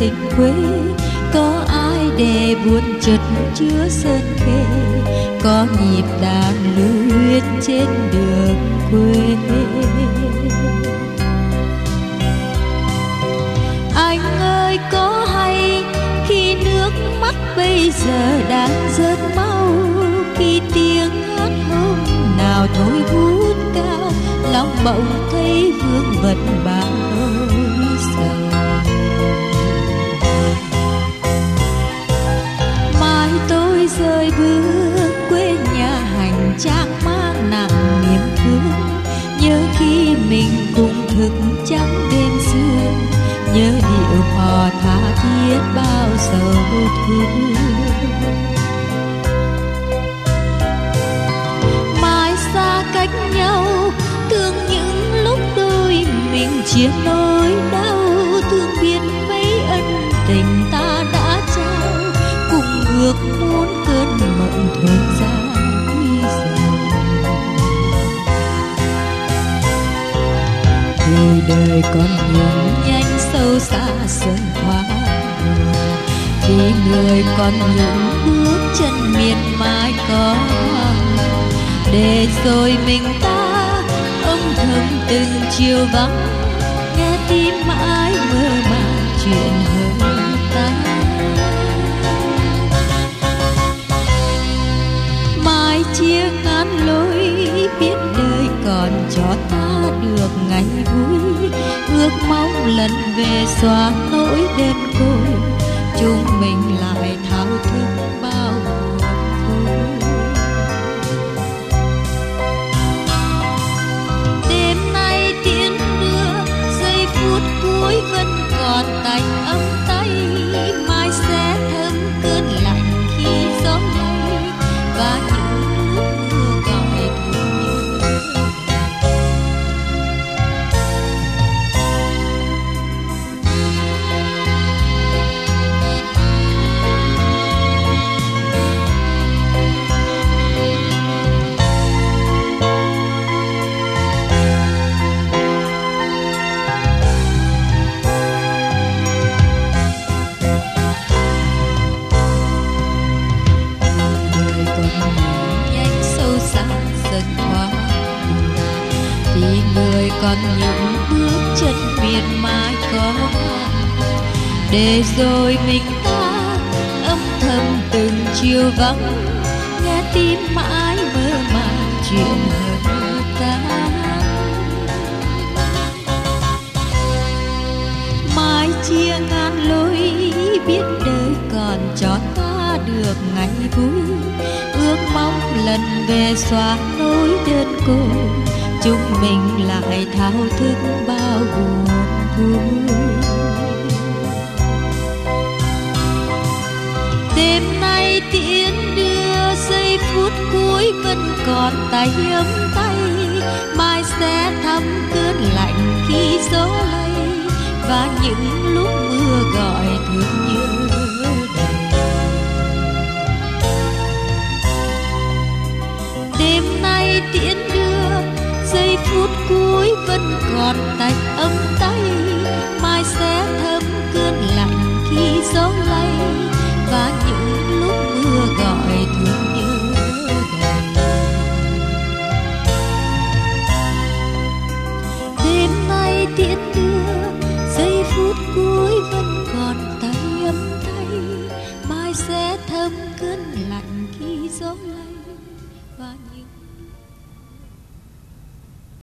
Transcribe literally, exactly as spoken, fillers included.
tình quê. Có ai để buồn chợt chứa sơn khê, có nhịp đàn luyến trên đường quê. Anh ơi có hay khi nước mắt bây giờ đang rớt mau, khi tiếng hát hôm nào thôi vút cao, lòng bỗng thấy vương vật bao sầu. Mai tôi rời bước quê nhà hành trang mang nặng niềm thương, nhớ khi mình cùng thức trắng đêm xưa, nhớ điệu hò tha thiết bao sầu thương. Mai xa cách nhau, thương những lúc đôi mình chia nỗi đau, thương biết mấy ân tình ta đã trao, cùng ước muốn cơn mộng thời gian quý dần. Vì đời còn nhiều nhanh sâu xa sân thoáng, vì người còn những bước chân miệt mài có, để rồi mình ta âm thầm từng chiều vắng, nghe tim mãi mơ màng chuyện hơn ta. Mai chia ngàn lối, biết đời còn cho ta được ngày vui, ước mong lần về xóa nỗi đơn côi, chúng mình lại thao thức bao buồn vui. Đêm nay tiễn đưa, giây phút cuối vẫn còn tanh âm tay, mai sẽ thấm cơn lạnh khi gió lay, và những lúc mưa gọi thương nhớ. Vì người còn những bước chân miệt mài có, để rồi mình ta âm thầm từng chiều vắng, nghe tim mãi mơ màng chuyện hơn ta. Mai chia ngàn lối, biết đời còn cho ta được ngày vui, ước mong lần về xóa nỗi đơn côi, chúng mình lại thao thức bao buồn vui. Đêm nay tiễn đưa, giây phút cuối vẫn còn tay ấm tay, mai sẽ thấm cơn lạnh khi gió lay, và những lúc mưa gọi thương nhớ đầy. Đêm nay tiễn đưa, giây phút cuối vẫn còn tay ấm tay, mai sẽ thấm cơn lạnh khi gió lay, và những lúc mưa gọi thương nhớ đầy. Đêm nay tiễn đưa, giây phút cuối vẫn còn tay ấm tay, mai sẽ thấm cơn lạnh khi gió lay,